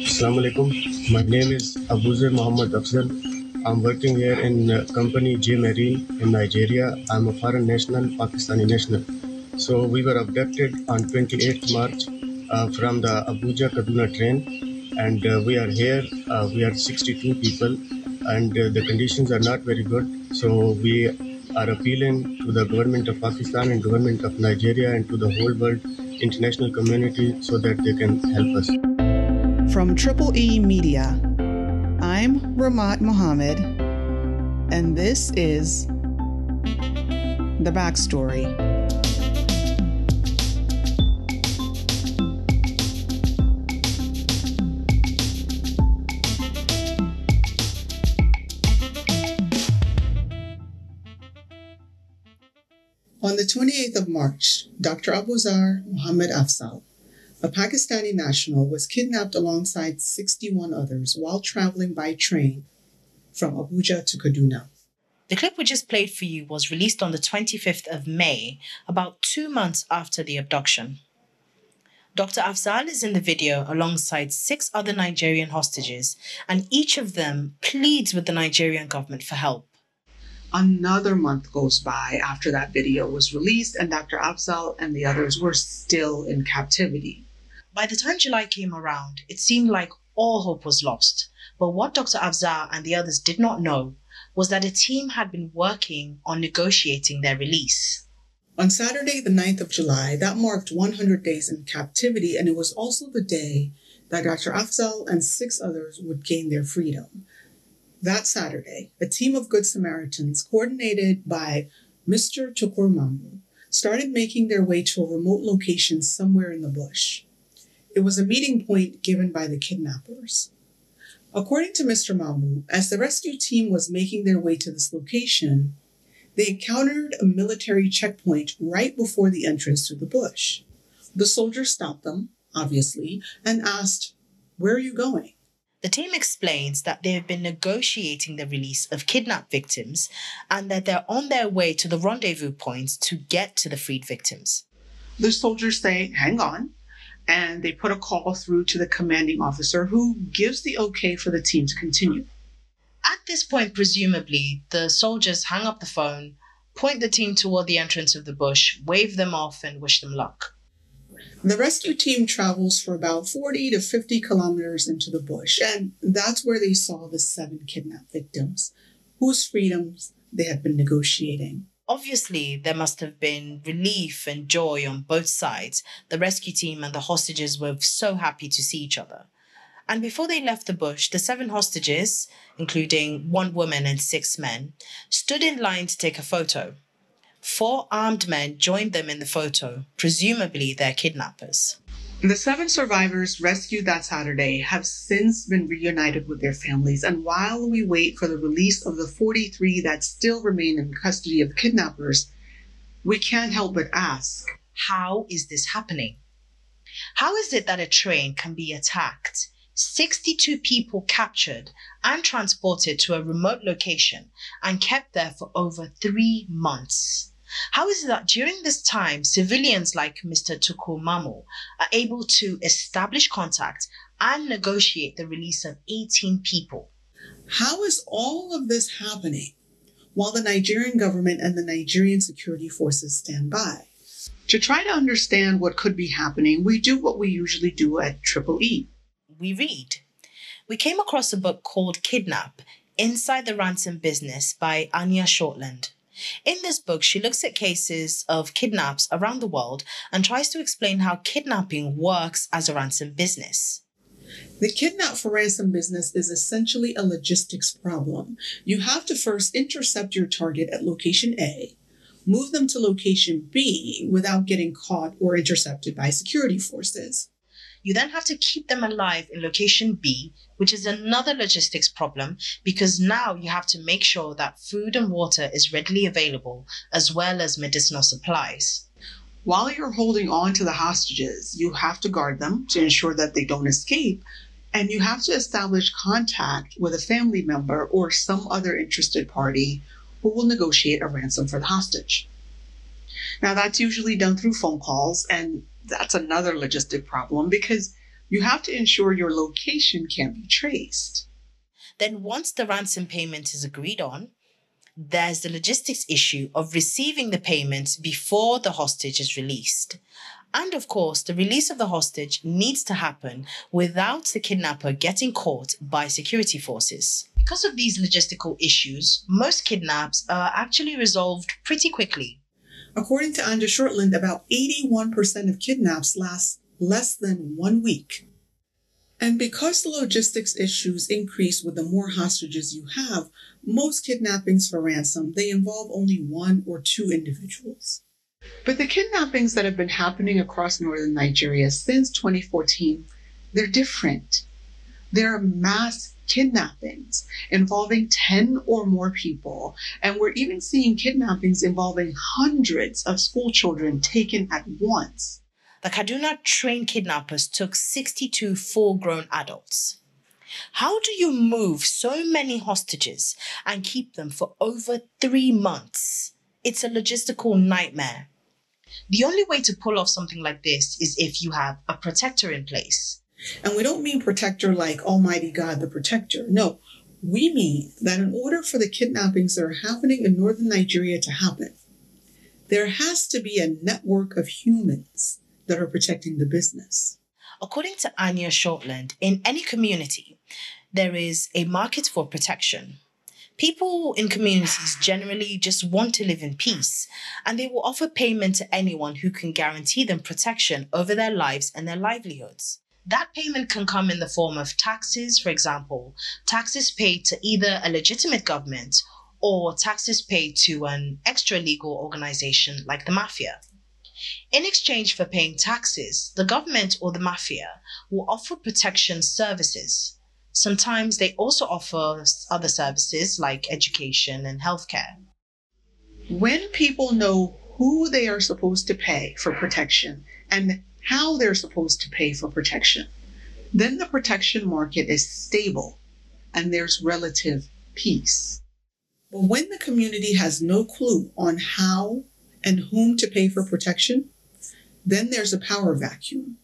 Assalamu alaikum. My name is Abuzer Muhammad Afzal. I'm working here in company J Marine in Nigeria. I'm a foreign national, Pakistani national. So we were abducted on 28th March from the Abuja Kaduna train, and we are here. We are 62 people, and the conditions are not very good. So we are appealing to the government of Pakistan and government of Nigeria and to the whole world international community so that they can help us. From Triple E Media, I'm Ramat Mohammed, and this is The Backstory. On the 28th of March, Dr. Abuzer Muhammad Afzal, a Pakistani national, was kidnapped alongside 61 others while traveling by train from Abuja to Kaduna. The clip we just played for you was released on the 25th of May, about 2 months after the abduction. Dr. Afzal is in the video alongside 6 other Nigerian hostages, and each of them pleads with the Nigerian government for help. Another month goes by after that video was released, and Dr. Afzal and the others were still in captivity. By the time July came around, it seemed like all hope was lost. But what Dr. Afzal and the others did not know was that a team had been working on negotiating their release. On Saturday, the 9th of July, that marked 100 days in captivity, and it was also the day that Dr. Afzal and 6 others would gain their freedom. That Saturday, a team of Good Samaritans, coordinated by Mr. Tukur Mambu, started making their way to a remote location somewhere in the bush. It was a meeting point given by the kidnappers. According to Mr. Mambu, as the rescue team was making their way to this location, they encountered a military checkpoint right before the entrance to the bush. The soldiers stopped them, obviously, and asked, "Where are you going?" The team explains that they have been negotiating the release of kidnapped victims and that they're on their way to the rendezvous points to get to the freed victims. The soldiers say, "Hang on," and they put a call through to the commanding officer, who gives the okay for the team to continue. At this point, presumably, the soldiers hang up the phone, point the team toward the entrance of the bush, wave them off, and wish them luck. The rescue team travels for about 40 to 50 kilometers into the bush, and that's where they saw the 7 kidnapped victims, whose freedoms they had been negotiating. Obviously, there must have been relief and joy on both sides. The rescue team and the hostages were so happy to see each other. And before they left the bush, the 7 hostages, including 1 woman and 6 men, stood in line to take a photo. 4 armed men joined them in the photo, presumably their kidnappers. The 7 survivors rescued that Saturday have since been reunited with their families, and while we wait for the release of the 43 that still remain in custody of the kidnappers, we can't help but ask, how is this happening? How is it that a train can be attacked, 62 people captured and transported to a remote location and kept there for over 3 months? How is it that during this time, civilians like Mr. Tukur Mambu are able to establish contact and negotiate the release of 18 people? How is all of this happening while the Nigerian government and the Nigerian security forces stand by? To try to understand what could be happening, we do what we usually do at Triple E. We read. We came across a book called Kidnap, Inside the Ransom Business by Anya Shortland. In this book, she looks at cases of kidnaps around the world and tries to explain how kidnapping works as a ransom business. The kidnap for ransom business is essentially a logistics problem. You have to first intercept your target at location A, move them to location B without getting caught or intercepted by security forces. You then have to keep them alive in location B, which is another logistics problem because now you have to make sure that food and water is readily available, as well as medicinal supplies. While you're holding on to the hostages, you have to guard them to ensure that they don't escape, and you have to establish contact with a family member or some other interested party who will negotiate a ransom for the hostage. Now, that's usually done through phone calls, and that's another logistic problem because You have to ensure your location can be traced. Then once the ransom payment is agreed on, there's the logistics issue of receiving the payment before the hostage is released. And of course, the release of the hostage needs to happen without the kidnapper getting caught by security forces. Because of these logistical issues, most kidnaps are actually resolved pretty quickly. According to Anja Shortland, about 81% of kidnaps last less than 1 week. And because the logistics issues increase with the more hostages you have, most kidnappings for ransom, they involve only 1 or 2 individuals. But the kidnappings that have been happening across northern Nigeria since 2014, they're different. There are mass kidnappings involving 10 or more people, and we're even seeing kidnappings involving hundreds of school children taken at once. The Kaduna trained kidnappers took 62 full-grown adults. How do you move so many hostages and keep them for over 3 months? It's a logistical nightmare. The only way to pull off something like this is if you have a protector in place. And we don't mean protector like Almighty God the Protector. No, we mean that in order for the kidnappings that are happening in northern Nigeria to happen, there has to be a network of humans that are protecting the business. According to Anja Shortland, in any community, there is a market for protection. People in communities generally just want to live in peace, and they will offer payment to anyone who can guarantee them protection over their lives and their livelihoods. That payment can come in the form of taxes, for example, taxes paid to either a legitimate government or taxes paid to an extra-legal organization like the mafia. In exchange for paying taxes, the government or the mafia will offer protection services. Sometimes they also offer other services like education and healthcare. When people know who they are supposed to pay for protection and how they're supposed to pay for protection, then the protection market is stable and there's relative peace. But when the community has no clue on how and whom to pay for protection, then there's a power vacuum.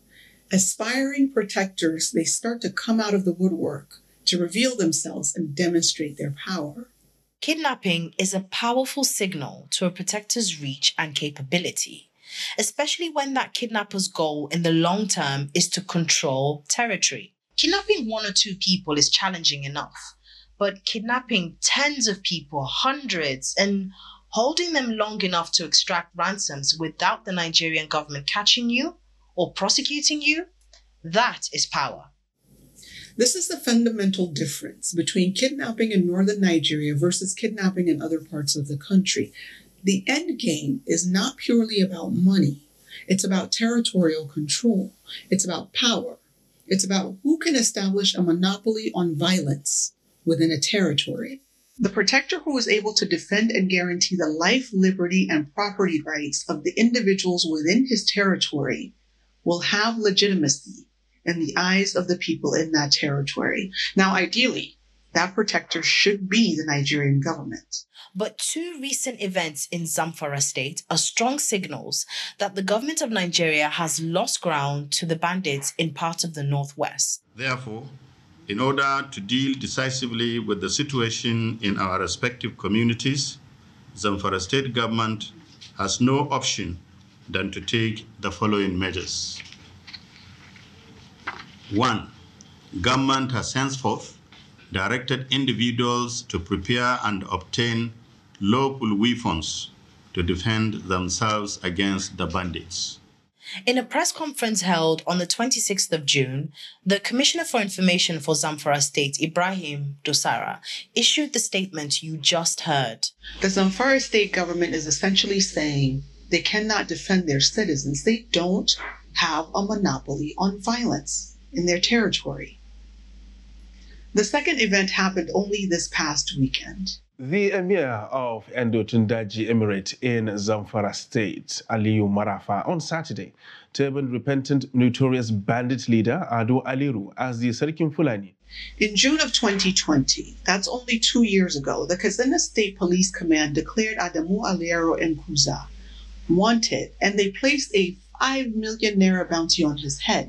Aspiring protectors, they start to come out of the woodwork to reveal themselves and demonstrate their power. Kidnapping is a powerful signal to a protector's reach and capability, especially when that kidnapper's goal in the long term is to control territory. Kidnapping 1 or 2 people is challenging enough, but kidnapping tens of people, hundreds, and holding them long enough to extract ransoms without the Nigerian government catching you or prosecuting you, that is power. This is the fundamental difference between kidnapping in northern Nigeria versus kidnapping in other parts of the country. The end game is not purely about money. It's about territorial control. It's about power. It's about who can establish a monopoly on violence within a territory. The protector who is able to defend and guarantee the life, liberty, and property rights of the individuals within his territory will have legitimacy in the eyes of the people in that territory. Now, ideally, that protector should be the Nigerian government. But 2 recent events in Zamfara State are strong signals that the government of Nigeria has lost ground to the bandits in parts of the northwest. Therefore, in order to deal decisively with the situation in our respective communities, Zamfara State government has no option than to take the following measures. 1. Government has henceforth directed individuals to prepare and obtain lawful weapons to defend themselves against the bandits. In a press conference held on the 26th of June, the Commissioner for Information for Zamfara State, Ibrahim Dosara, issued the statement you just heard. The Zamfara State government is essentially saying they cannot defend their citizens. They don't have a monopoly on violence in their territory. The second event happened only this past weekend. The Emir of Endo-Tundaji Emirate in Zamfara State, Aliyu Marafa, on Saturday, turbaned repentant notorious bandit leader Ado Aliru as the Sarkin Fulani. In June of 2020, that's only 2 years ago, the Katsina State Police Command declared Adamu Aliero Nkuza wanted, and they placed a 5 million naira bounty on his head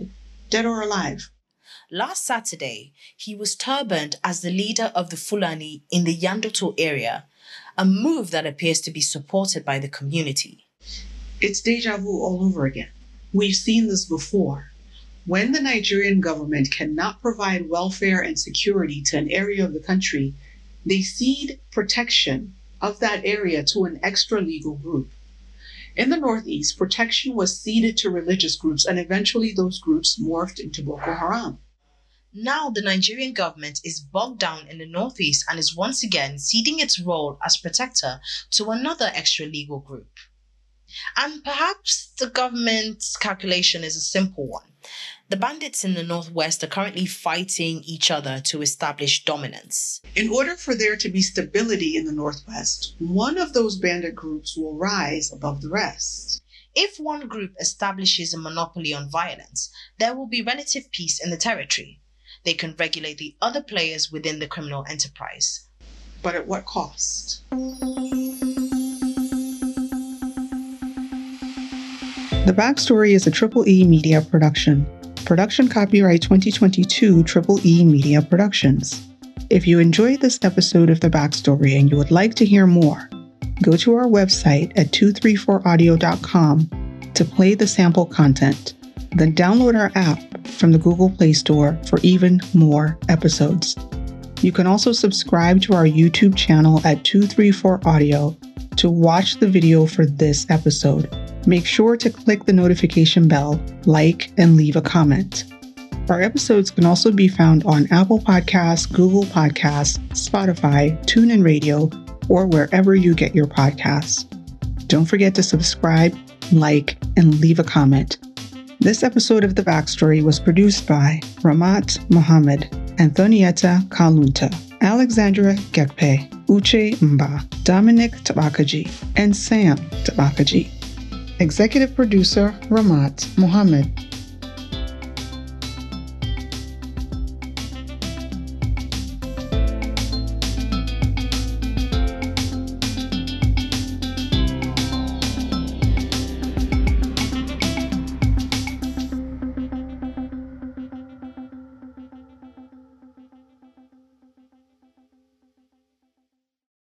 dead or alive. Last Saturday, he was turbaned as the leader of the Fulani in the Yandoto area, a move that appears to be supported by the community. It's deja vu all over again. We've seen this before. When the Nigerian government cannot provide welfare and security to an area of the country, they cede protection of that area to an extra-legal group. In the Northeast, protection was ceded to religious groups, and eventually those groups morphed into Boko Haram. Now the Nigerian government is bogged down in the Northeast and is once again ceding its role as protector to another extra-legal group. And perhaps the government's calculation is a simple one. The bandits in the Northwest are currently fighting each other to establish dominance. In order for there to be stability in the Northwest, one of those bandit groups will rise above the rest. If one group establishes a monopoly on violence, there will be relative peace in the territory. They can regulate the other players within the criminal enterprise. But at what cost? The Backstory is a Triple E Media production. Production copyright 2022 Triple E Media Productions. If you enjoyed this episode of The Backstory and you would like to hear more, go to our website at 234audio.com to play the sample content. Then download our app from the Google Play Store for even more episodes. You can also subscribe to our YouTube channel at 234audio to watch the video for this episode. Make sure to click the notification bell, like, and leave a comment. Our episodes can also be found on Apple Podcasts, Google Podcasts, Spotify, TuneIn Radio, or wherever you get your podcasts. Don't forget to subscribe, like, and leave a comment. This episode of The Backstory was produced by Ramat Mohammed, Antonietta Kalunta, Alexandra Gekpe, Uche Mba, Dominic Tabakaji, and Sam Tabakaji. Executive producer Ramat Mohammed.